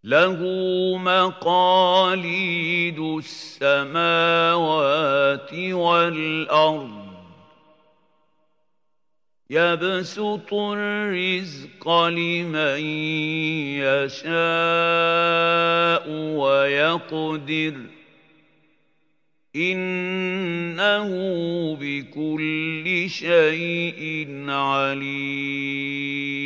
لَهُ مَقَالِيدُ السَّمَاوَاتِ وَالْأَرْضِ ۖ يَبْسُطُ الرِّزْقَ لِمَن يَشَاءُ وَيَقْدِرُ ۚ إِنَّهُ بِكُلِّ شَيْءٍ عَلِيمٌ